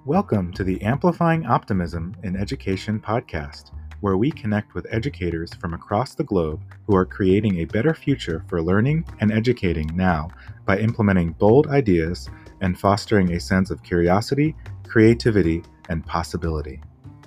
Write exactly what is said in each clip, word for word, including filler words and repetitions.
Welcome to the Amplifying Optimism in Education podcast, where we connect with educators from across the globe who are creating a better future for learning and educating now by implementing bold ideas and fostering a sense of curiosity, creativity, and possibility.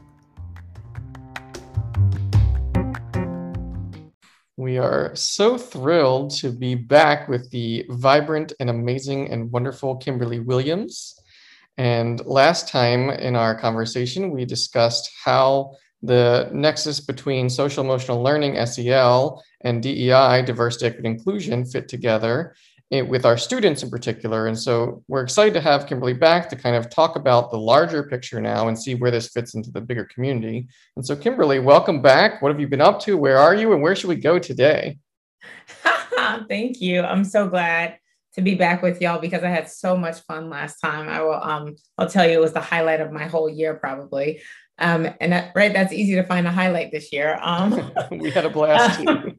We are so thrilled to be back with the vibrant and amazing and wonderful Kimberly Williams. And last time in our conversation, we discussed how the nexus between social emotional learning, S E L, and D E I, diversity, equity, inclusion, fit together with our students in particular. And so we're excited to have Kimberly back to kind of talk about the larger picture now and see where this fits into the bigger community. And so Kimberly, welcome back. What have you been up to? Where are you? And where should we go today? Thank you. I'm so glad to be back with y'all because I had so much fun last time. I will, um, I'll tell you, it was the highlight of my whole year probably. Um, and that, right, that's easy to find a highlight this year. Um, we had a blast too.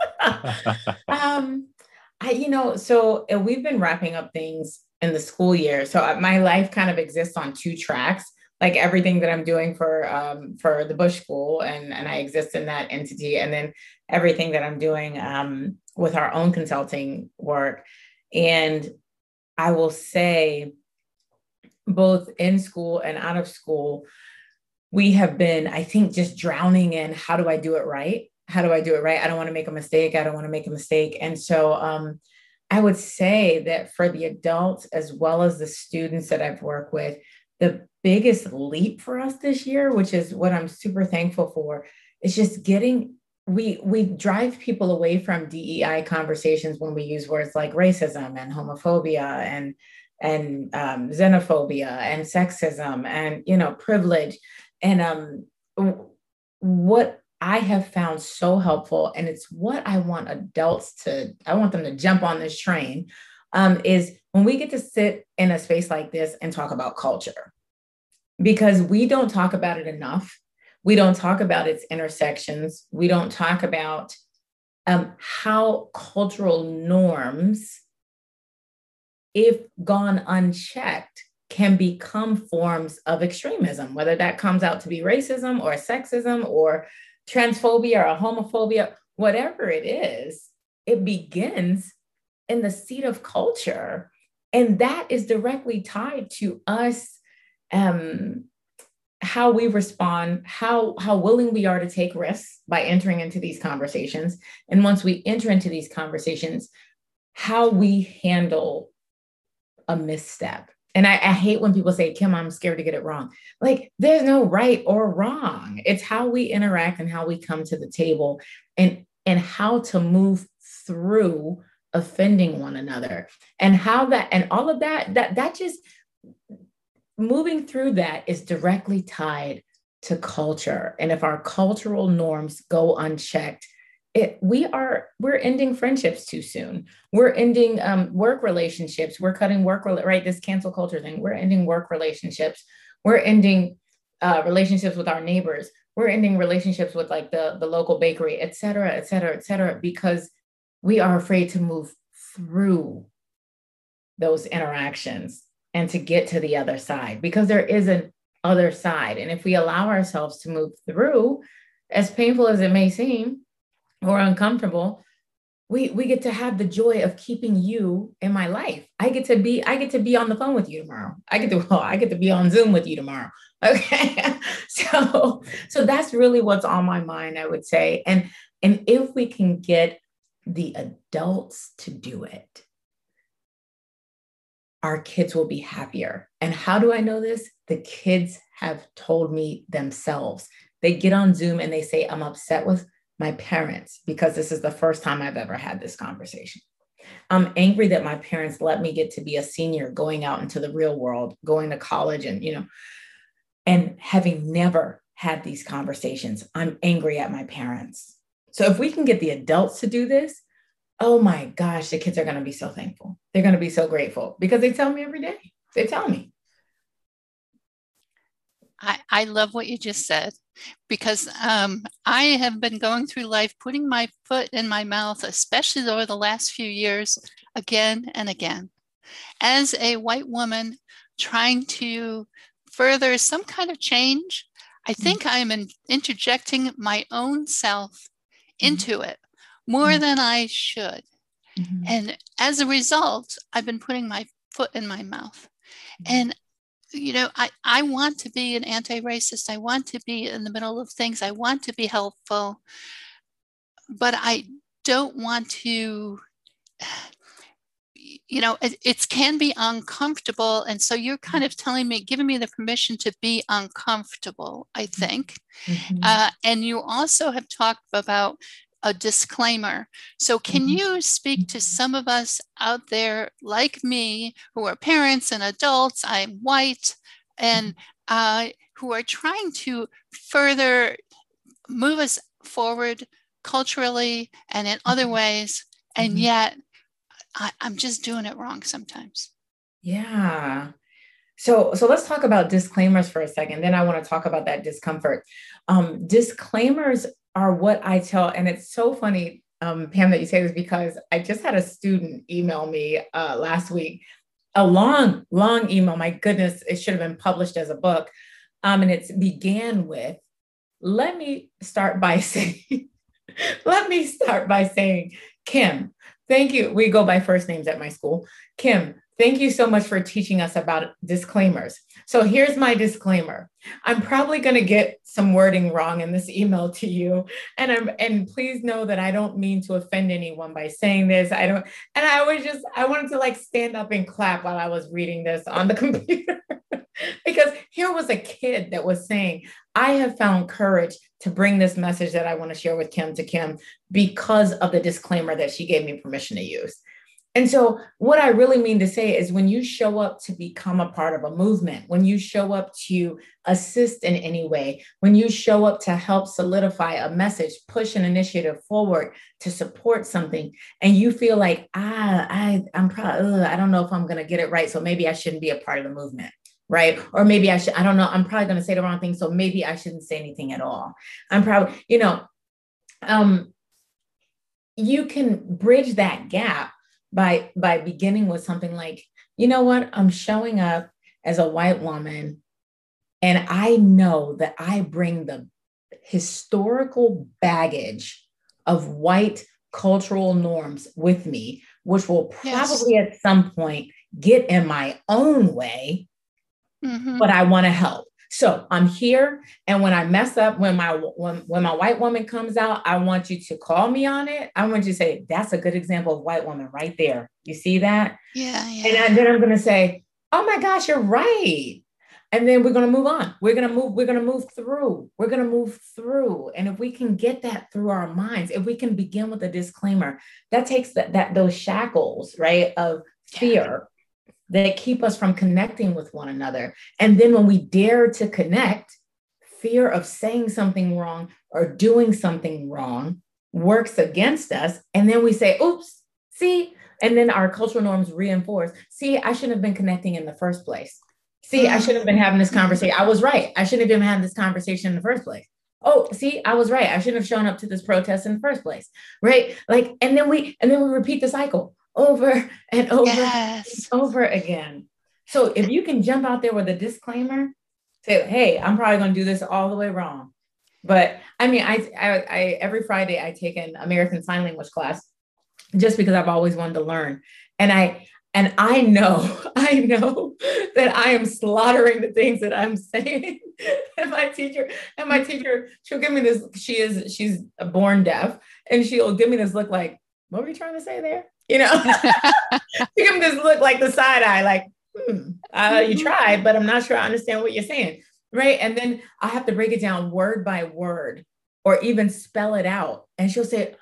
um, I, you know, so we've been wrapping up things in the school year. So my life kind of exists on two tracks, like everything that I'm doing for um, for the Bush School, and, and I exist in that entity, and then everything that I'm doing um, with our own consulting work. And I will say, both in school and out of school, we have been, I think, just drowning in how do I do it right? How do I do it right? I don't want to make a mistake. I don't want to make a mistake. And so um, I would say that for the adults, as well as the students that I've worked with, the biggest leap for us this year, which is what I'm super thankful for, is just getting, we, we drive people away from D E I conversations when we use words like racism and homophobia and, and um, xenophobia and sexism and, you know, privilege. And um, what I have found so helpful, and it's what I want adults to, I want them to jump on this train, um, is when we get to sit in a space like this and talk about culture, because we don't talk about it enough. We don't talk about its intersections. We don't talk about um, how cultural norms, if gone unchecked, can become forms of extremism, whether that comes out to be racism or sexism or transphobia or homophobia, whatever it is, it begins in the seat of culture. And that is directly tied to us, um, how we respond, how, how willing we are to take risks by entering into these conversations. And once we enter into these conversations, how we handle a misstep. And I, I hate when people say, Kim, I'm scared to get it wrong. Like, there's no right or wrong. It's how we interact and how we come to the table, and, and how to move through offending one another, and how that, and all of that, that, that just moving through that is directly tied to culture. And if our cultural norms go unchecked, It, we are, we're ending friendships too soon. We're ending um, work relationships. We're cutting work, right? This cancel culture thing. We're ending work relationships. We're ending uh, relationships with our neighbors. We're ending relationships with like the, the local bakery, et cetera, et cetera, et cetera, because we are afraid to move through those interactions and to get to the other side, because there is an other side. And if we allow ourselves to move through, as painful as it may seem, or uncomfortable, we we get to have the joy of keeping you in my life. I get to be, I get to be on the phone with you tomorrow. I get to, well, I get to be on Zoom with you tomorrow. Okay. so, so that's really what's on my mind, I would say. And, and if we can get the adults to do it, our kids will be happier. And how do I know this? The kids have told me themselves. They get on Zoom and they say, I'm upset with my parents because this is the first time I've ever had this conversation. I'm angry that my parents let me get to be a senior going out into the real world, going to college and, you know, and having never had these conversations. I'm angry at my parents. So if we can get the adults to do this, oh my gosh, the kids are going to be so thankful. They're going to be so grateful because they tell me every day. They tell me. I, I love what you just said, because um, I have been going through life putting my foot in my mouth, especially over the last few years, again and again. As a white woman trying to further some kind of change, I think mm-hmm. I'm in, interjecting my own self into mm-hmm. it more mm-hmm. than I should. Mm-hmm. And as a result, I've been putting my foot in my mouth. Mm-hmm. And, you know, I, I want to be an anti-racist. I want to be in the middle of things. I want to be helpful. But I don't want to, you know, it, it can be uncomfortable. And so you're kind of telling me, giving me the permission to be uncomfortable, I think. Mm-hmm. Uh, and you also have talked about a disclaimer. So can mm-hmm. you speak to some of us out there like me who are parents and adults? I'm white, and uh, who are trying to further move us forward culturally and in other ways. And mm-hmm. yet I, I'm just doing it wrong sometimes. Yeah. So, so let's talk about disclaimers for a second. Then I want to talk about that discomfort. Um, disclaimers are what I tell, and it's so funny, um, Pam, that you say this, because I just had a student email me uh, last week, a long, long email. My goodness, it should have been published as a book. Um, and it began with, let me start by saying, let me start by saying, Kim, thank you. We go by first names at my school. Kim, thank you so much for teaching us about disclaimers. So here's my disclaimer. I'm probably going to get some wording wrong in this email to you. And I'm, and please know that I don't mean to offend anyone by saying this. I don't, and I was just, I wanted to like stand up and clap while I was reading this on the computer. Because here was a kid that was saying, I have found courage to bring this message that I want to share with Kim to Kim because of the disclaimer that she gave me permission to use. And so what I really mean to say is when you show up to become a part of a movement, when you show up to assist in any way, when you show up to help solidify a message, push an initiative forward to support something, and you feel like, ah, I, I'm probably, I don't know if I'm going to get it right, so maybe I shouldn't be a part of the movement. Right. Or maybe I should, I don't know, I'm probably going to say the wrong thing. So maybe I shouldn't say anything at all. I'm probably, you know, um, you can bridge that gap by, by beginning with something like, you know what, I'm showing up as a white woman, and I know that I bring the historical baggage of white cultural norms with me, which will probably yes. at some point get in my own way. Mm-hmm. But I want to help. So I'm here. And when I mess up, when my, when, when my white woman comes out, I want you to call me on it. I want you to say, that's a good example of white woman right there. You see that? Yeah. yeah. And I, then I'm going to say, oh my gosh, you're right. And then we're going to move on. We're going to move, we're going to move through, we're going to move through. And if we can get that through our minds, if we can begin with a disclaimer, that takes that, that those shackles, right, of fear. Yeah. that keep us from connecting with one another. And then when we dare to connect, fear of saying something wrong or doing something wrong works against us. And then we say, oops, see, and then our cultural norms reinforce, see, I shouldn't have been connecting in the first place. See, I shouldn't have been having this conversation. I was right. I shouldn't have been having this conversation in the first place. Oh, see, I was right. I shouldn't have shown up to this protest in the first place. Right. Like, and then we, and then we repeat the cycle over and over yes. and over again. So if you can jump out there with a disclaimer, say, hey, I'm probably going to do this all the way wrong. But I mean, I, I, I every Friday I take an American Sign Language class just because I've always wanted to learn. And I, and I know, I know that I am slaughtering the things that I'm saying. And my teacher, and my teacher, she'll give me this, she is, she's born deaf, and she'll give me this look like, what were you trying to say there? You know, she give me this look like the side eye, like, hmm, uh, you tried, but I'm not sure I understand what you're saying. Right. And then I have to break it down word by word or even spell it out. And she'll say,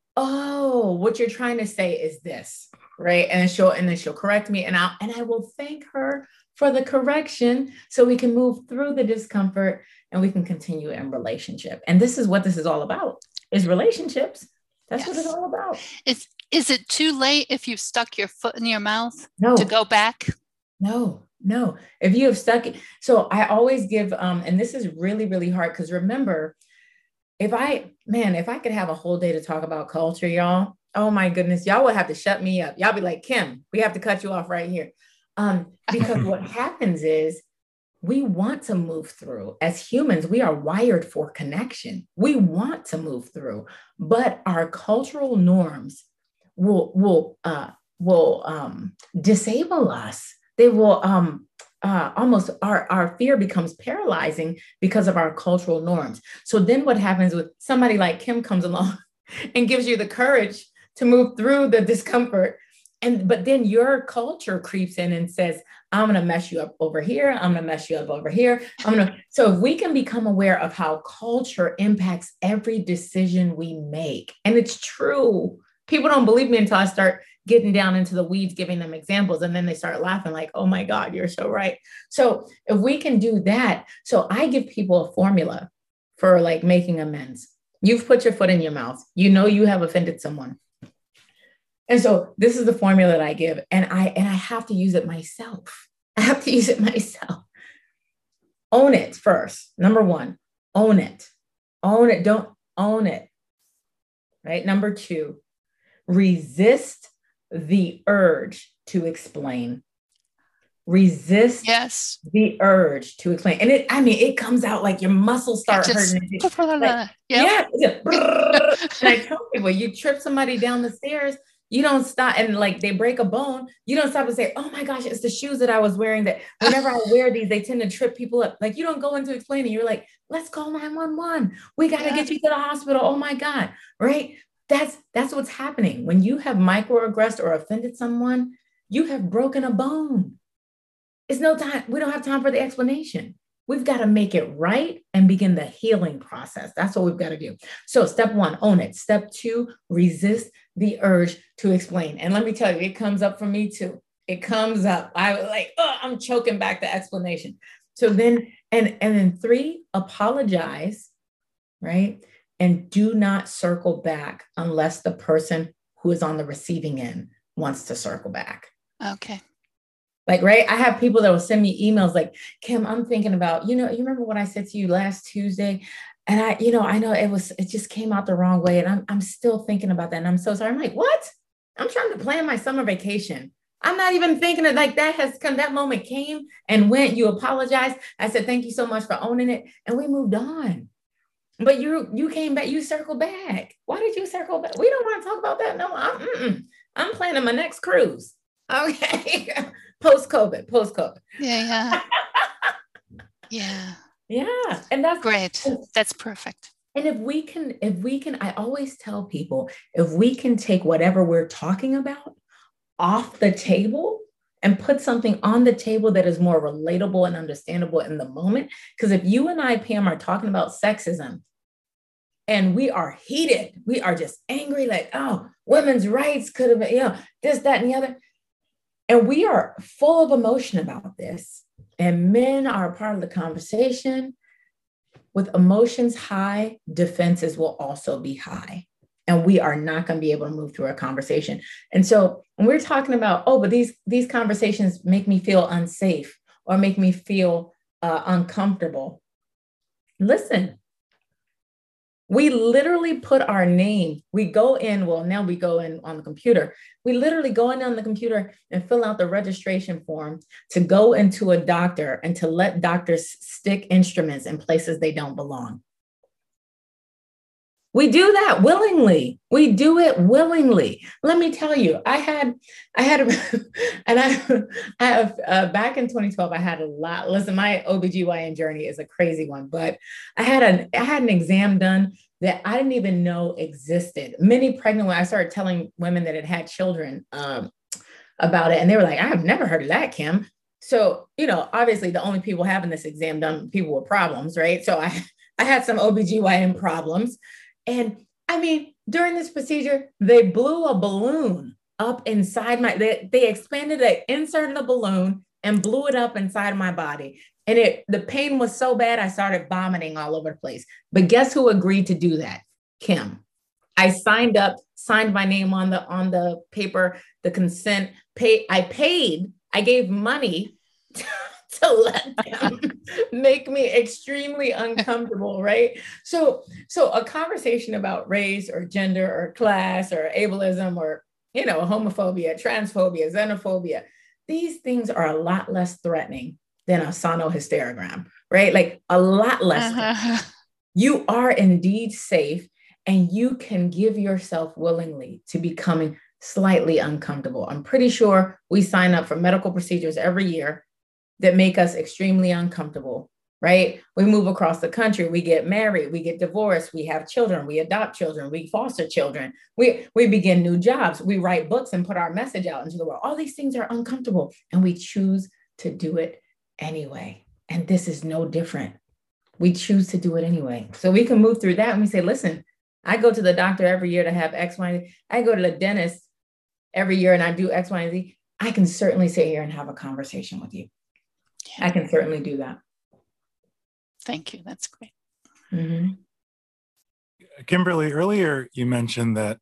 oh, what you're trying to say is this. Right. And then she'll, and then she'll correct me, and I'll, and I will thank her for the correction so we can move through the discomfort and we can continue in relationship. And this is what this is all about, is relationships. That's yes. what it's all about. Is, is it too late if you've stuck your foot in your mouth no. to go back? No, no. If you have stuck it. So I always give, um, and this is really, really hard, because remember, if I, man, if I could have a whole day to talk about culture, y'all, oh my goodness, y'all would have to shut me up. Y'all be like, Kim, we have to cut you off right here. Um, because what happens is we want to move through. As humans, we are wired for connection. We want to move through, but our cultural norms will will uh, will um, disable us. They will um, uh, almost our our fear becomes paralyzing because of our cultural norms. So then, what happens with somebody like Kim comes along and gives you the courage to move through the discomfort, and but then your culture creeps in and says, I'm going to mess you up over here. I'm going to mess you up over here. I'm going to. So if we can become aware of how culture impacts every decision we make, and it's true. People don't believe me until I start getting down into the weeds, giving them examples, and then they start laughing like, oh my God, you're so right. So if we can do that, so I give people a formula for like making amends. You've put your foot in your mouth. You know you have offended someone. And so this is the formula that I give, and I and I have to use it myself. I have to use it myself. Own it first. Number one, own it. Own it. Don't own it. Right? Number two, resist the urge to explain. Resist yes. the urge to explain. And it, I mean, it comes out like your muscles start Just, hurting. like, yep. Yeah. And I tell people, you trip somebody down the stairs, you don't stop, and like they break a bone, you don't stop and say, oh my gosh, it's the shoes that I was wearing that whenever I wear these, they tend to trip people up. Like you don't go into explaining. You're like, let's call nine one one. We got to yeah. get you to the hospital. Oh my God. Right. That's, that's what's happening. When you have microaggressed or offended someone, you have broken a bone. It's no time. We don't have time for the explanation. We've got to make it right and begin the healing process. That's what we've got to do. So step one, own it. Step two, resist the urge to explain. And let me tell you, it comes up for me too. It comes up. I was like, oh, I'm choking back the explanation. So then, and, and then three, apologize, right? And do not circle back unless the person who is on the receiving end wants to circle back. Okay. Like, right. I have people that will send me emails like, Kim, I'm thinking about, you know, you remember what I said to you last Tuesday? And I, you know, I know it was, it just came out the wrong way. And I'm, I'm still thinking about that. And I'm so sorry. I'm like, what? I'm trying to plan my summer vacation. I'm not even thinking of like that has come, that moment came and went, you apologized. I said, thank you so much for owning it. And we moved on. But you, you came back, you circled back. Why did you circle back? We don't want to talk about that. No, I'm, mm-mm. I'm planning my next cruise. Okay. Post-COVID, post-COVID. Yeah, yeah. yeah. Yeah. And that's great. That's perfect. And if we can, if we can, I always tell people, if we can take whatever we're talking about off the table and put something on the table that is more relatable and understandable in the moment. Because if you and I, Pam, are talking about sexism and we are heated, we are just angry, like, oh, women's rights could have been, you know, this, that, and the other. And we are full of emotion about this. And men are a part of the conversation. With emotions high, defenses will also be high. And we are not going to be able to move through a conversation. And so when we're talking about, oh, but these, these conversations make me feel unsafe or make me feel uh, uncomfortable. Listen, we literally put our name, we go in, well, now we go in on the computer. We literally go in on the computer and fill out the registration form to go into a doctor and to let doctors stick instruments in places they don't belong. We do that willingly. We do it willingly. Let me tell you, I had, I had, a, and I, I have, uh, back in twenty twelve, I had a lot. Listen, my O B G Y N journey is a crazy one, but I had an, I had an exam done that I didn't even know existed. Many pregnant women, I started telling women that had had children um, about it, and they were like, I have never heard of that, Kim. So, you know, obviously the only people having this exam done, people with problems, right? So I, I had some O B G Y N problems. And I mean, during this procedure, they blew a balloon up inside my, they, they expanded, they inserted a balloon and blew it up inside my body. And it, the pain was so bad, I started vomiting all over the place. But guess who agreed to do that? Kim. I signed up, signed my name on the, on the paper, the consent, pay, I paid, I gave money to let them make me extremely uncomfortable, right? So, so a conversation about race or gender or class or ableism or, you know, homophobia, transphobia, xenophobia, these things are a lot less threatening than a sonohysterogram, right? Like a lot less. Uh-huh. You are indeed safe, and you can give yourself willingly to becoming slightly uncomfortable. I'm pretty sure we sign up for medical procedures every year that make us extremely uncomfortable, right? We move across the country, we get married, we get divorced, we have children, we adopt children, we foster children, we, we begin new jobs, we write books and put our message out into the world. All these things are uncomfortable, and we choose to do it anyway. And this is no different. We choose to do it anyway. So we can move through that and we say, listen, I go to the doctor every year to have X, Y, and Z. I go to the dentist every year and I do X, Y, and Z. I can certainly sit here and have a conversation with you. I can certainly do that. Thank you. That's great. Mm-hmm. Kimberly, earlier you mentioned that,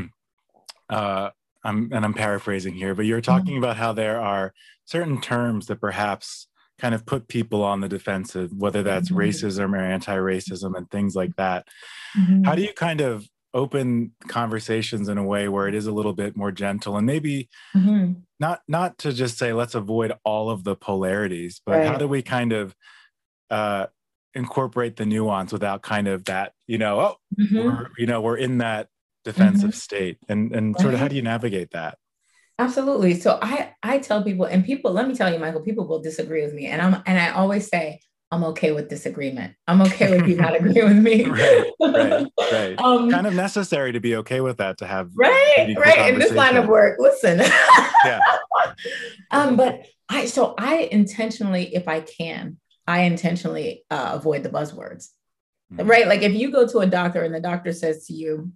uh, I'm, and I'm paraphrasing here, but you're talking mm-hmm. about how there are certain terms that perhaps kind of put people on the defensive, whether that's mm-hmm. racism or anti-racism and things like that. Mm-hmm. How do you kind of open conversations in a way where it is a little bit more gentle, and maybe mm-hmm. not not to just say let's avoid all of the polarities, but right. how do we kind of uh, incorporate the nuance without kind of that, you know, oh, mm-hmm. we're, you know, we're in that defensive mm-hmm. state, and and sort of how do you navigate that? Absolutely. So I, I tell people, and people, let me tell you, Michael, people will disagree with me. And I'm, and I always say, I'm okay with disagreement. I'm okay with you not agreeing with me. Right, right, right. Um, kind of necessary to be okay with that, to have right, right. In this line of work, listen. Yeah. um, but I, so I intentionally, if I can, I intentionally uh, avoid the buzzwords, mm-hmm. right? Like if you go to a doctor and the doctor says to you,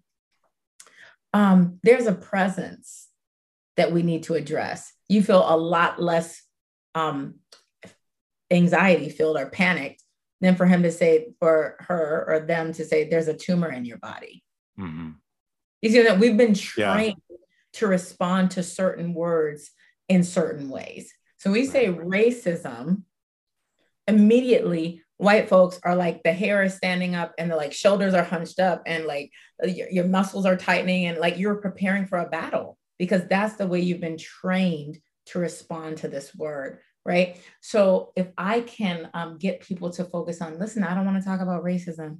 um, there's a presence that we need to address, you feel a lot less um, anxiety filled or panicked than for him to say, for her or them to say, there's a tumor in your body. Mm-hmm. You see that we've been trained yeah. to respond to certain words in certain ways. So we say racism, immediately white folks are like, the hair is standing up and the like shoulders are hunched up and like your, your muscles are tightening and like you're preparing for a battle, because that's the way you've been trained to respond to this word, right? So if I can um, get people to focus on, listen, I don't want to talk about racism.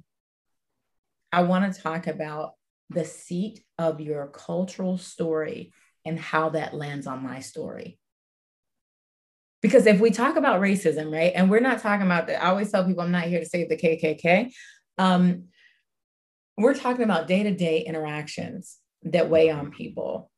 I want to talk about the seat of your cultural story and how that lands on my story. Because if we talk about racism, right, and we're not talking about that, I always tell people I'm not here to save the K K K. Um, we're talking about day-to-day interactions that weigh on people.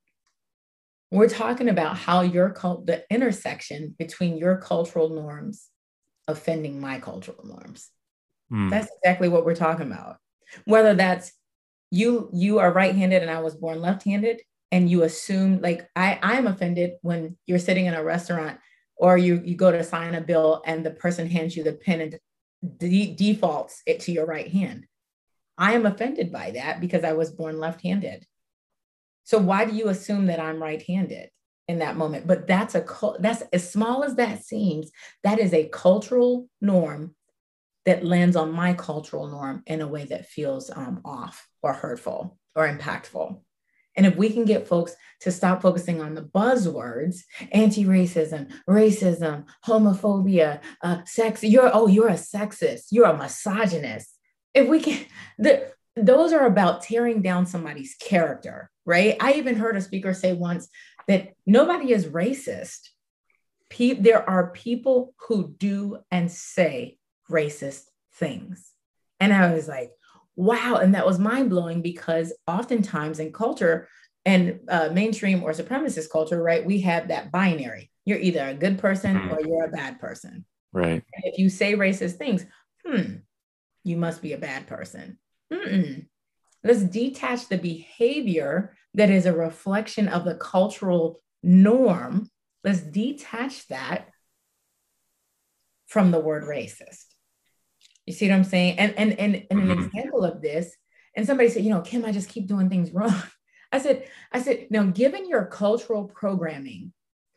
We're talking about how your cult, the intersection between your cultural norms offending my cultural norms. Mm. That's exactly what we're talking about. Whether that's you, you are right-handed and I was born left-handed, and you assume, like I, I'm offended when you're sitting in a restaurant or you, you go to sign a bill and the person hands you the pen and de- defaults it to your right hand. I am offended by that because I was born left-handed. So why do you assume that I'm right-handed in that moment? But that's a that's as small as that seems, that is a cultural norm that lands on my cultural norm in a way that feels um, off or hurtful or impactful. And if we can get folks to stop focusing on the buzzwords, anti-racism, racism, homophobia, uh, sex, you're, oh, you're a sexist, you're a misogynist. If we can, the, those are about tearing down somebody's character, right? I even heard a speaker say once that nobody is racist. Pe- there are people who do and say racist things. And I was like, wow. And that was mind blowing, because oftentimes in culture and uh, mainstream or supremacist culture, right, we have that binary. You're either a good person mm. or you're a bad person. Right. And if you say racist things, hmm, you must be a bad person. Mm-mm. Let's detach the behavior that is a reflection of the cultural norm. Let's detach that from the word racist. You see what I'm saying? And, and, and, and an example of this, and somebody said, you know, Kim, I just keep doing things wrong. I said, I said, now, given your cultural programming,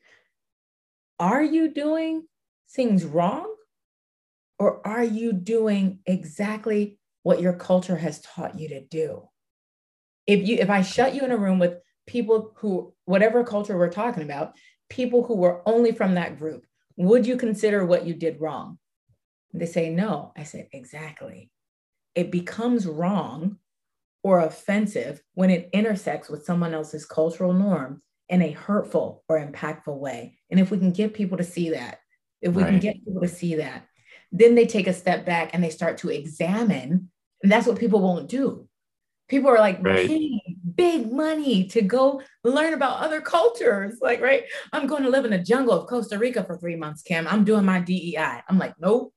are you doing things wrong? Or are you doing exactly what your culture has taught you to do? If you, if I shut you in a room with people who, whatever culture we're talking about, people who were only from that group, would you consider what you did wrong? And they say, no. I said, exactly. It becomes wrong or offensive when it intersects with someone else's cultural norm in a hurtful or impactful way. And if we can get people to see that, if we right. can get people to see that, then they take a step back and they start to examine. And that's what people won't do. People are like, right. paying big money to go learn about other cultures. Like, right, I'm going to live in the jungle of Costa Rica for three months, Kim. I'm doing my D E I. I'm like, nope.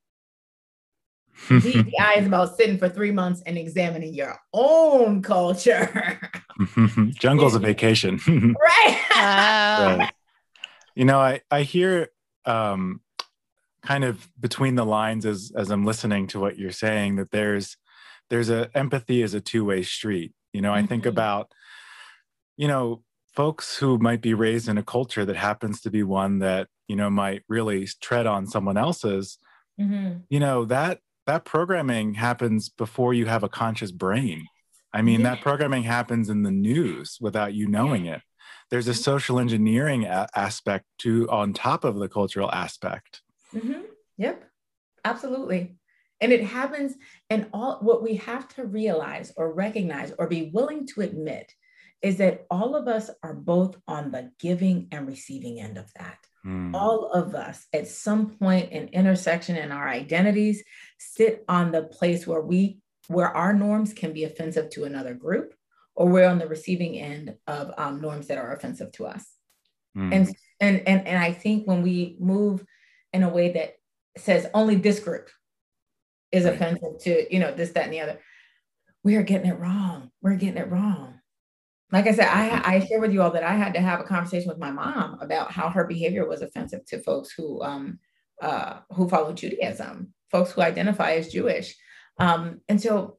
D E I is about sitting for three months and examining your own culture. Jungle's a vacation. Right. Wow. Right. You know, I, I hear um, kind of between the lines as, as I'm listening to what you're saying, that there's there's a empathy is a two-way street. You know, I mm-hmm. think about, you know, folks who might be raised in a culture that happens to be one that, you know, might really tread on someone else's, mm-hmm. you know, that that programming happens before you have a conscious brain. I mean, yeah. that programming happens in the news without you knowing it. There's a social engineering a- aspect to on top of the cultural aspect. Mm-hmm. Yep, absolutely. And it happens, and all what we have to realize or recognize or be willing to admit is that all of us are both on the giving and receiving end of that. Mm. All of us at some point in intersection in our identities sit on the place where we, where our norms can be offensive to another group, or we're on the receiving end of um, norms that are offensive to us. Mm. And, and, and, and I think when we move in a way that says only this group is right. offensive to, you know, this, that, and the other, we are getting it wrong. We're getting it wrong. Like I said, I, I share with you all that I had to have a conversation with my mom about how her behavior was offensive to folks who, um, uh, who follow Judaism, folks who identify as Jewish. Um, and so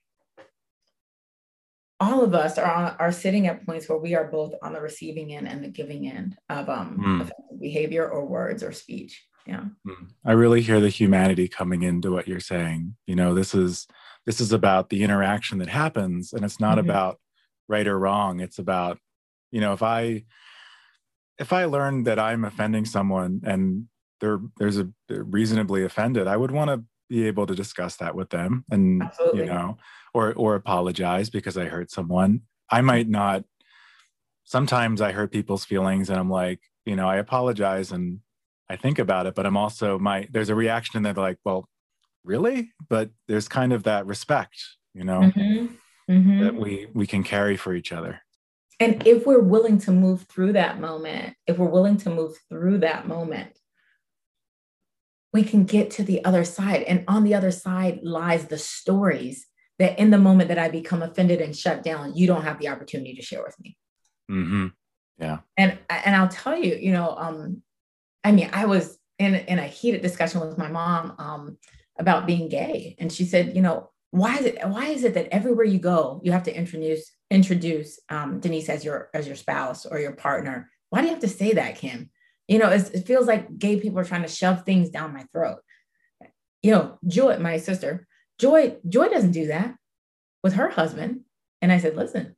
all of us are on, are sitting at points where we are both on the receiving end and the giving end of um, mm. offensive behavior or words or speech. Yeah. I really hear the humanity coming into what you're saying. You know, this is, this is about the interaction that happens, and it's not mm-hmm. about right or wrong. It's about, you know, if I, if I learn that I'm offending someone and they're, there's a they're reasonably offended, I would want to be able to discuss that with them and, Absolutely. you know, or, or apologize because I hurt someone. I might not, sometimes I hurt people's feelings and I'm like, you know, I apologize and I think about it, but I'm also my, there's a reaction in there like, well, really? But there's kind of that respect, you know, mm-hmm. Mm-hmm. that we, we can carry for each other. And if we're willing to move through that moment, if we're willing to move through that moment, we can get to the other side. And on the other side lies the stories that in the moment that I become offended and shut down, you don't have the opportunity to share with me. Mm-hmm. Yeah. And, and I'll tell you, you know, um, I mean, I was in, in a heated discussion with my mom um, about being gay. And she said, you know, why is it, why is it that everywhere you go, you have to introduce, introduce um, Denise as your, as your spouse or your partner? Why do you have to say that, Kim? You know, it's, it feels like gay people are trying to shove things down my throat. You know, Joy, my sister, Joy, Joy doesn't do that with her husband. And I said, listen,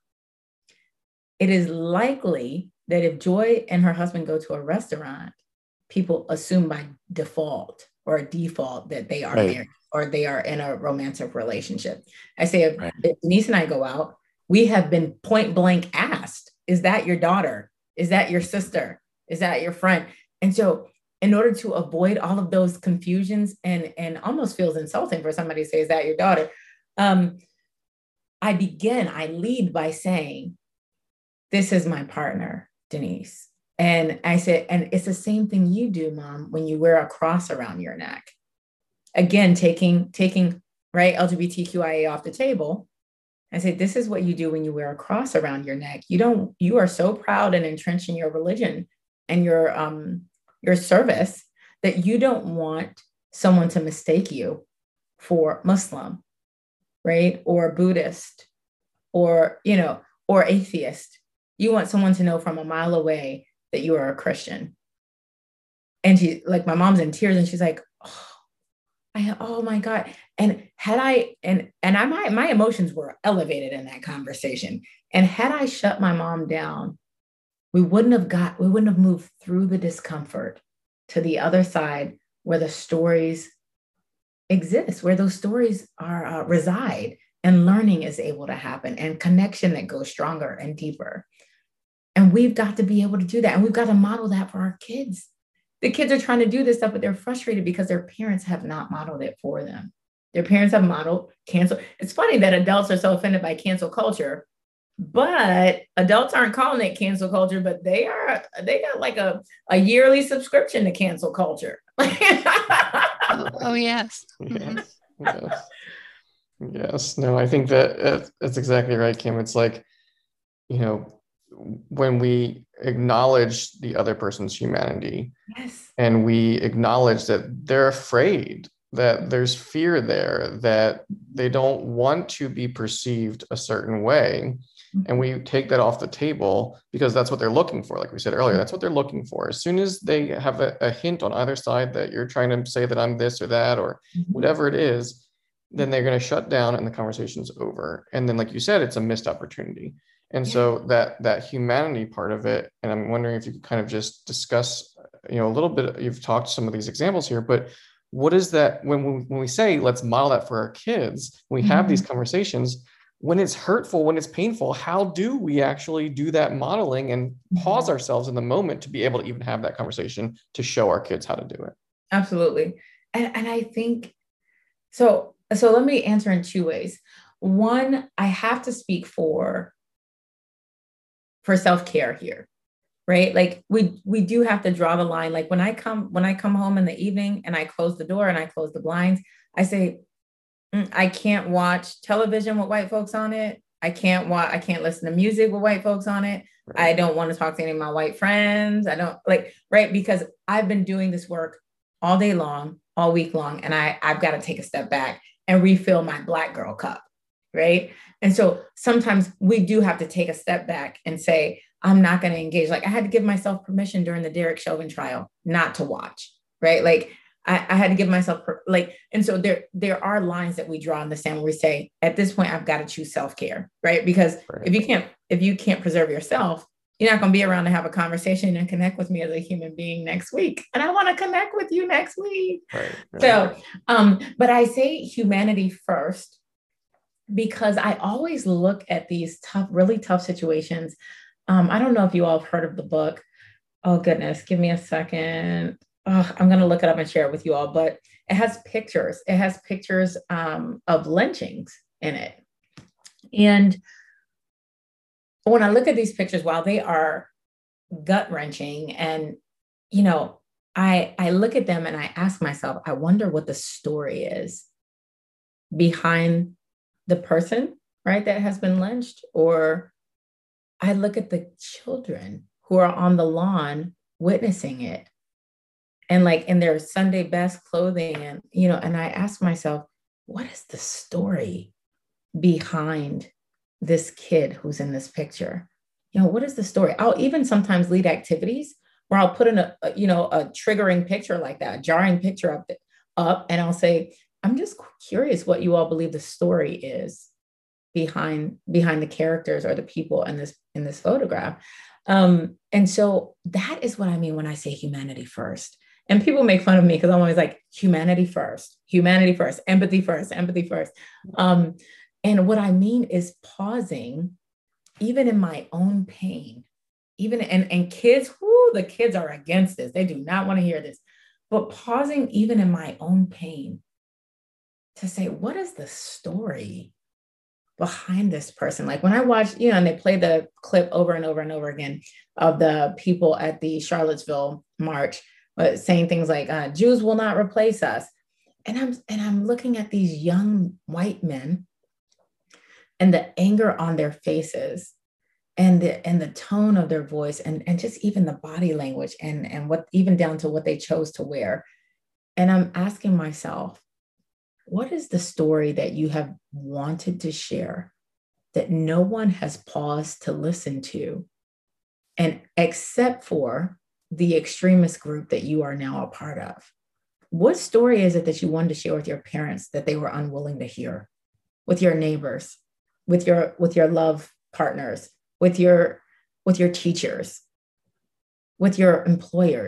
it is likely that if Joy and her husband go to a restaurant, people assume by default or default that they are right. married or they are in a romantic relationship. I say, if, right. if Denise and I go out, we have been point blank asked, is that your daughter? Is that your sister? Is that your friend? And so in order to avoid all of those confusions and, and almost feels insulting for somebody to say, is that your daughter? Um, I begin, I lead by saying, this is my partner, Denise. And I said, and it's the same thing you do, Mom, when you wear a cross around your neck. Again, taking, taking, right, L G B T Q I A off the table. I said, this is what you do when you wear a cross around your neck. You don't, you are so proud and entrenched in your religion and your, um, your service that you don't want someone to mistake you for Muslim, right? Or Buddhist, or, you know, or atheist. You want someone to know from a mile away that you are a Christian. And she, like, my mom's in tears and she's like, oh, I, oh my God. And had I, and, and I, my, my emotions were elevated in that conversation. And had I shut my mom down, we wouldn't have got, we wouldn't have moved through the discomfort to the other side where the stories exist, where those stories are uh, reside, and learning is able to happen, and connection that goes stronger and deeper. And we've got to be able to do that. And we've got to model that for our kids. The kids are trying to do this stuff, but they're frustrated because their parents have not modeled it for them. Their parents have modeled cancel. It's funny that adults are so offended by cancel culture, but adults aren't calling it cancel culture, but they are, they got like a, a yearly subscription to cancel culture. oh, oh, yes. Yes. Yes. Yes. No, I think that that's exactly right, Kim. It's like, you know, when we acknowledge the other person's humanity, yes, and we acknowledge that they're afraid, that there's fear there, that they don't want to be perceived a certain way, and we take that off the table because that's what they're looking for. Like we said earlier, that's what they're looking for. As soon as they have a, a hint on either side that you're trying to say that I'm this or that or whatever it is, then they're going to shut down and the conversation's over. And then, like you said, it's a missed opportunity. And yeah. so that that humanity part of it, and I'm wondering if you could kind of just discuss, you know, a little bit, you've talked some of these examples here, but what is that, when we, when we say, let's model that for our kids, when we have mm-hmm. these conversations, when it's hurtful, when it's painful, how do we actually do that modeling and pause mm-hmm. ourselves in the moment to be able to even have that conversation to show our kids how to do it? Absolutely. And, and I think, so, so let me answer in two ways. One, I have to speak for for self-care here, right? Like we, we do have to draw the line. Like when I come, when I come home in the evening and I close the door and I close the blinds, I say, mm, I can't watch television with white folks on it. I can't watch, I can't listen to music with white folks on it. Right. I don't want to talk to any of my white friends. I don't like, right. Because I've been doing this work all day long, all week long. And I, I've got to take a step back and refill my Black girl cup. Right. And so sometimes we do have to take a step back and say, I'm not going to engage. Like I had to give myself permission during the Derek Chauvin trial not to watch. Right. Like I, I had to give myself per, like, and so there, there are lines that we draw in the sand where we say, at this point, I've got to choose self-care. Right. Because right. if you can't, if you can't preserve yourself, you're not going to be around to have a conversation and connect with me as a human being next week. And I want to connect with you next week. Right. Right. So, um, but I say humanity first, because I always look at these tough, really tough situations. Um, I don't know if you all have heard of the book. Oh, goodness. Give me a second. Oh, I'm going to look it up and share it with you all. But it has pictures. It has pictures um, of lynchings in it. And when I look at these pictures, while they are gut-wrenching, and, you know, I, I look at them and I ask myself, I wonder what the story is behind the person, right, that has been lynched. Or I look at the children who are on the lawn witnessing it and like in their Sunday best clothing. And, you know, and I ask myself, what is the story behind this kid who's in this picture? You know, what is the story? I'll even sometimes lead activities where I'll put in a, a you know, a triggering picture like that, a jarring picture up, up, and I'll say, I'm just curious what you all believe the story is behind behind the characters or the people in this in this photograph. Um, and so that is what I mean when I say humanity first. And people make fun of me because I'm always like, humanity first, humanity first, empathy first, empathy first. Um, and what I mean is pausing, even in my own pain, even and, and kids, whoo, the kids are against this. They do not want to hear this. But pausing even in my own pain, to say, what is the story behind this person? Like when I watch, you know, and they play the clip over and over and over again of the people at the Charlottesville march, but saying things like, uh, Jews will not replace us. And I'm, and I'm looking at these young white men and the anger on their faces and the, and the tone of their voice and, and just even the body language and, and what, even down to what they chose to wear. And I'm asking myself, what is the story that you have wanted to share that no one has paused to listen to, and except for the extremist group that you are now a part of? What story is it that you wanted to share with your parents that they were unwilling to hear, with your neighbors, with your with your love partners, with your with your teachers, with your employers?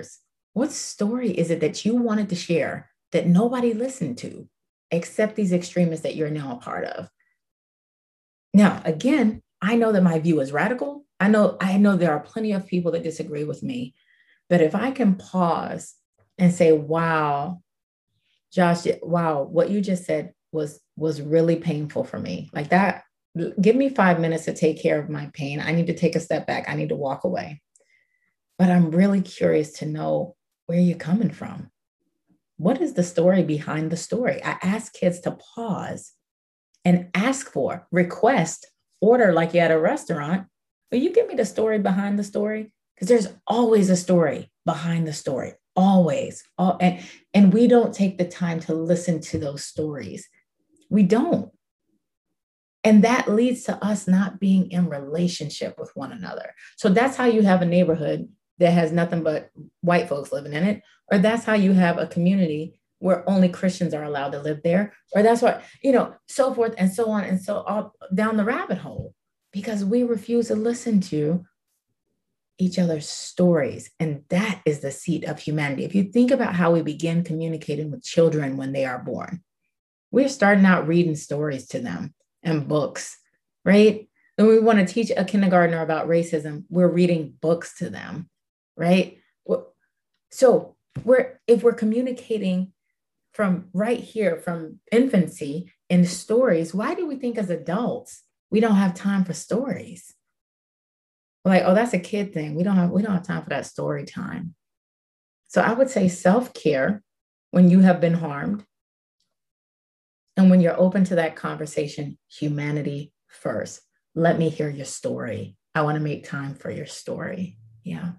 What story is it that you wanted to share that nobody listened to except these extremists that you're now a part of? Now, again, I know that my view is radical. I know, I know there are plenty of people that disagree with me, but if I can pause and say, wow, Josh, wow, what you just said was was really painful for me. Like that, give me five minutes to take care of my pain. I need to take a step back. I need to walk away. But I'm really curious to know where you're coming from. What is the story behind the story? I ask kids to pause and ask for, request, order like you're at a restaurant. Will you give me the story behind the story? Because there's always a story behind the story, always. All, and, and we don't take the time to listen to those stories. We don't. And that leads to us not being in relationship with one another. So that's how you have a neighborhood that has nothing but white folks living in it, or that's how you have a community where only Christians are allowed to live there, or that's what, you know, so forth and so on and so all down the rabbit hole, because we refuse to listen to each other's stories. And that is the seat of humanity. If you think about how we begin communicating with children when they are born, we're starting out reading stories to them and books, right? When we want to teach a kindergartner about racism, we're reading books to them, right? So we're, if we're communicating from right here, from infancy in stories, why do we think as adults, we don't have time for stories? We're like, oh, that's a kid thing. We don't have, we don't have time for that story time. So I would say self-care when you have been harmed. And when you're open to that conversation, humanity first. Let me hear your story. I want to make time for your story. Yeah.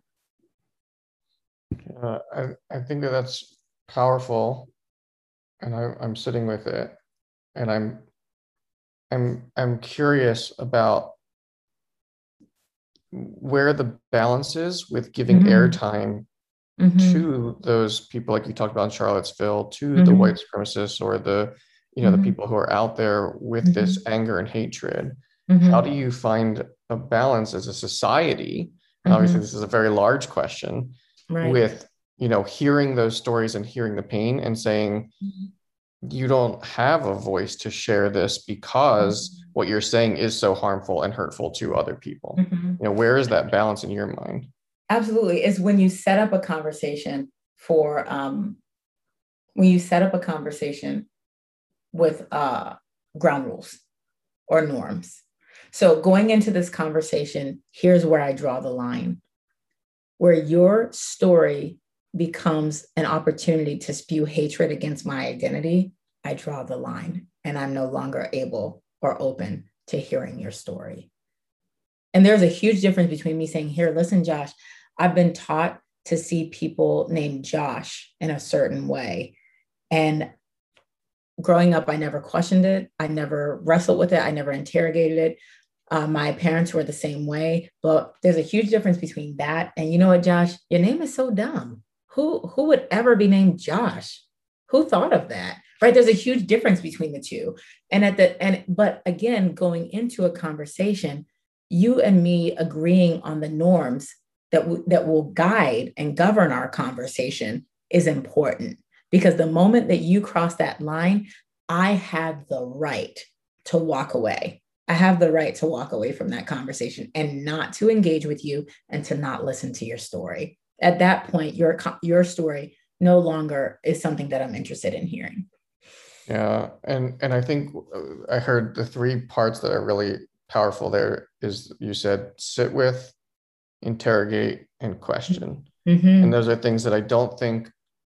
Uh, I, I think that that's powerful, and I, I'm sitting with it, and I'm I'm I'm curious about where the balance is with giving mm-hmm. airtime mm-hmm. to those people, like you talked about in Charlottesville, to mm-hmm. the white supremacists or the you know mm-hmm. the people who are out there with mm-hmm. this anger and hatred. Mm-hmm. How do you find a balance as a society? Mm-hmm. Obviously, this is a very large question. Right. With, you know, hearing those stories and hearing the pain and saying, mm-hmm. you don't have a voice to share this because mm-hmm. what you're saying is so harmful and hurtful to other people. Mm-hmm. You know, where is that balance in your mind? Absolutely. It's when you set up a conversation for, um, when you set up a conversation with uh, ground rules or norms. So going into this conversation, here's where I draw the line. Where your story becomes an opportunity to spew hatred against my identity, I draw the line and I'm no longer able or open to hearing your story. And there's a huge difference between me saying, here, listen, Josh, I've been taught to see people named Josh in a certain way. And growing up, I never questioned it. I never wrestled with it. I never interrogated it. Uh, my parents were the same way, but there's a huge difference between that. And you know what, Josh, your name is so dumb. Who, who would ever be named Josh? Who thought of that? Right? There's a huge difference between the two. And at the, and, but again, going into a conversation, you and me agreeing on the norms that, w- that will guide and govern our conversation is important, because the moment that you cross that line, I have the right to walk away. I have the right to walk away from that conversation and not to engage with you and to not listen to your story. At that point, your, your story no longer is something that I'm interested in hearing. Yeah. And, and I think I heard the three parts that are really powerful there is, you said, sit with, interrogate, and question. Mm-hmm. And those are things that I don't think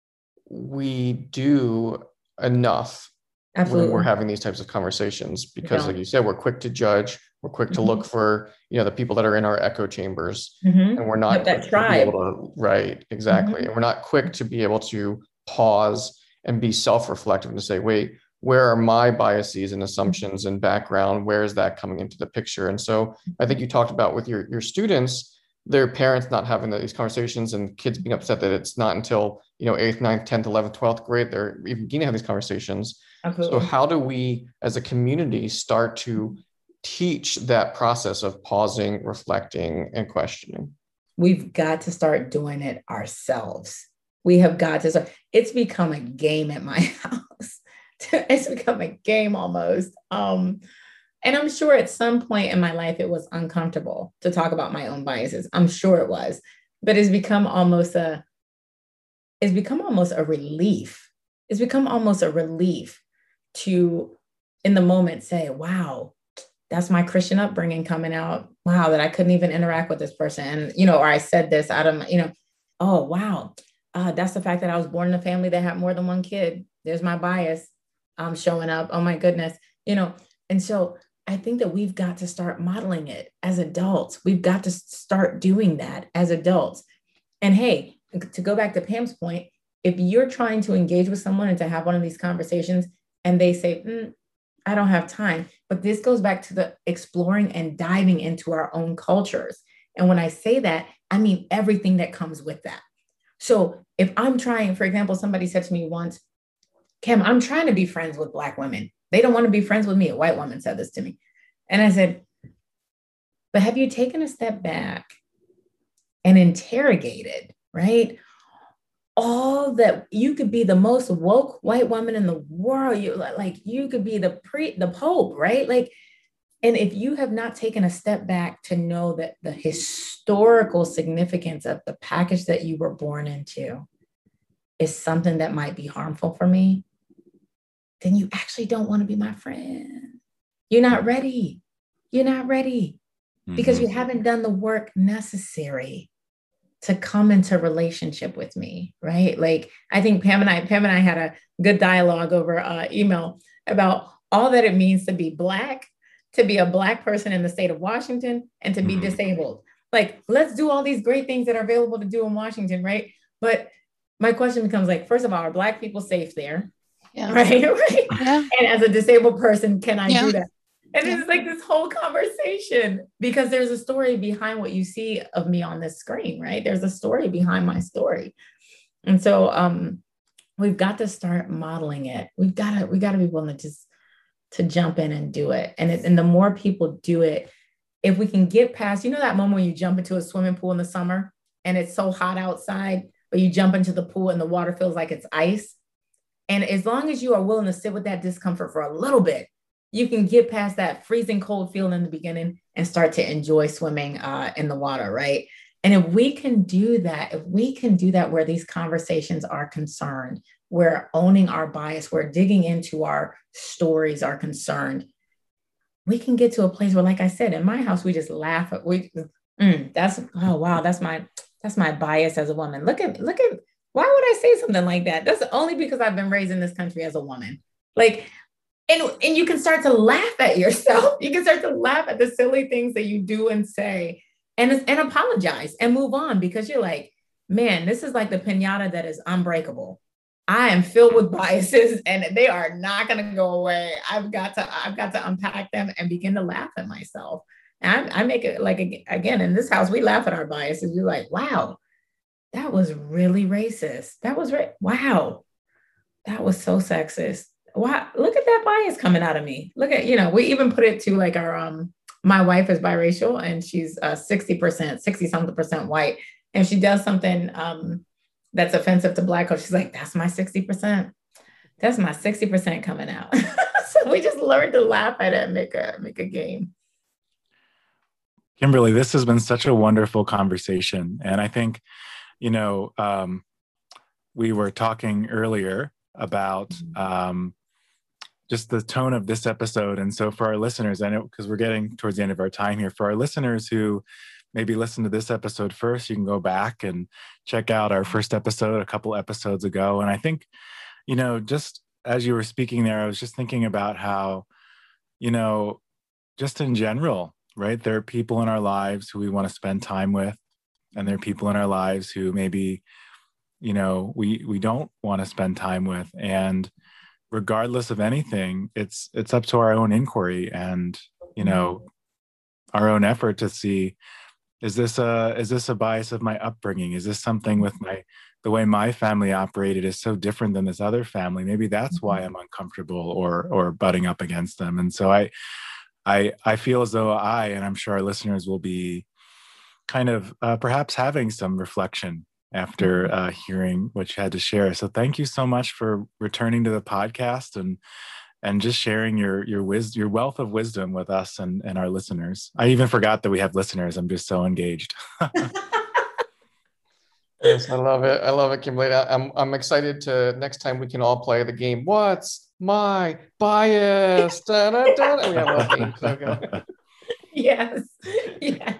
we do enough. Absolutely. When we're having these types of conversations, because like you said, we're quick to judge, we're quick to mm-hmm. look for, you know, the people that are in our echo chambers, mm-hmm. and we're not that tribe. To, right, exactly. Mm-hmm. And we're not quick to be able to pause and be self-reflective and to say, wait, where are my biases and assumptions and background? Where is that coming into the picture? And so I think you talked about with your, your students, their parents not having these conversations and kids being upset that it's not until, you know, eighth, ninth, tenth, eleventh, twelfth grade, they're even beginning to have these conversations. Absolutely. So how do we as a community start to teach that process of pausing, reflecting, and questioning? We've got to start doing it ourselves. We have got to start. It's become a game at my house. It's become a game almost. Um, and I'm sure at some point in my life, it was uncomfortable to talk about my own biases. I'm sure it was, but it's become almost a, it's become almost a relief. It's become almost a relief to, in the moment, say, wow, that's my Christian upbringing coming out. Wow, that I couldn't even interact with this person. And, you know, or I said this out of, my, you know, oh, wow. Uh, that's the fact that I was born in a family that had more than one kid. There's my bias um, showing up. Oh my goodness. You know, and so I think that we've got to start modeling it as adults. We've got to start doing that as adults. And hey, to go back to Pam's point, if you're trying to engage with someone and to have one of these conversations and they say, mm, I don't have time, but this goes back to the exploring and diving into our own cultures. And when I say that, I mean everything that comes with that. So if I'm trying, for example, somebody said to me once, Kim, I'm trying to be friends with Black women. They don't want to be friends with me. A white woman said this to me. And I said, but have you taken a step back and interrogated, right? All that you could be the most woke white woman in the world. You like, you could be the pre, the Pope, right? Like, and if you have not taken a step back to know that the historical significance of the package that you were born into is something that might be harmful for me, then you actually don't want to be my friend. You're not ready. You're not ready because mm-hmm. you haven't done the work necessary to come into relationship with me, right? Like, I think Pam and I, Pam and I had a good dialogue over uh, email about all that it means to be Black, to be a Black person in the state of Washington, and to be mm-hmm. disabled. Like, let's do all these great things that are available to do in Washington, right? But my question becomes like, first of all, are Black people safe there? Yeah. Right? right? Yeah. And as a disabled person, can I yeah. do that? And yeah. it's like this whole conversation, because there's a story behind what you see of me on this screen, right? There's a story behind my story. And so um, we've got to start modeling it. We've got to, we got to be willing to just, to jump in and do it. And it, and the more people do it, if we can get past, you know, that moment when you jump into a swimming pool in the summer and it's so hot outside, but you jump into the pool and the water feels like it's ice. And as long as you are willing to sit with that discomfort for a little bit, you can get past that freezing cold feeling in the beginning and start to enjoy swimming uh, in the water, right? And if we can do that, if we can do that where these conversations are concerned, we're owning our bias, we're digging into our stories, are concerned, we can get to a place where, like I said, in my house, we just laugh at, we, mm, that's, oh, wow, that's my, that's my bias as a woman. Look at, look at, why would I say something like that? That's only because I've been raised in this country as a woman. Like, And, and you can start to laugh at yourself. You can start to laugh at the silly things that you do and say and, and apologize and move on, because you're like, man, this is like the piñata that is unbreakable. I am filled with biases and they are not going to go away. I've got to, I've got to unpack them and begin to laugh at myself. And I, I make it like, again, in this house, we laugh at our biases. We're like, wow, that was really racist. That was right. Wow. That was so sexist. Wow, look at that bias coming out of me. Look at, you know, we even put it to like our, um, my wife is biracial and she's uh, sixty percent, sixty something percent white. And she does something um, that's offensive to Black culture. She's like, that's my sixty percent. That's my sixty percent coming out. So we just learned to laugh at it and make a, make a game. Kimberly, this has been such a wonderful conversation. And I think, you know, um, we were talking earlier about um, just the tone of this episode. And so for our listeners, I know, because we're getting towards the end of our time here, for our listeners who maybe listen to this episode first, you can go back and check out our first episode a couple episodes ago. And I think, you know, just as you were speaking there, I was just thinking about how, you know, just in general, right? There are people in our lives who we want to spend time with, and there are people in our lives who maybe, you know, we, we don't want to spend time with. And regardless of anything, it's, it's up to our own inquiry and, you know, our own effort to see, is this a, is this a bias of my upbringing? Is this something with my, the way my family operated is so different than this other family? Maybe that's why I'm uncomfortable or, or butting up against them. And so I, I, I feel as though I, and I'm sure our listeners will be kind of uh, perhaps having some reflection after uh, hearing what you had to share. So thank you so much for returning to the podcast and and just sharing your your wis- your wealth of wisdom with us and, and our listeners. I even forgot that we have listeners. I'm just so engaged. Yes, I love it. I love it, Kimberly. I'm I'm excited to next time we can all play the game. What's my bias? Da, da, da. We have a little game. Okay. Yes. Yes.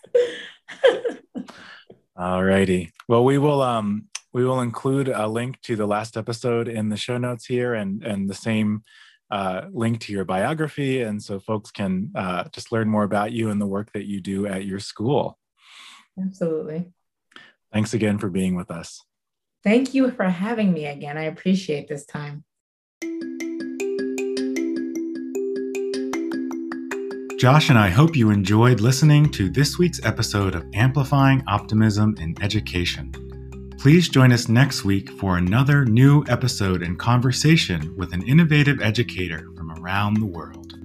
All righty. Well, we will um we will include a link to the last episode in the show notes here, and and the same uh, link to your biography, and so folks can uh, just learn more about you and the work that you do at your school. Absolutely. Thanks again for being with us. Thank you for having me again. I appreciate this time. Josh and I hope you enjoyed listening to this week's episode of Amplifying Optimism in Education. Please join us next week for another new episode and conversation with an innovative educator from around the world.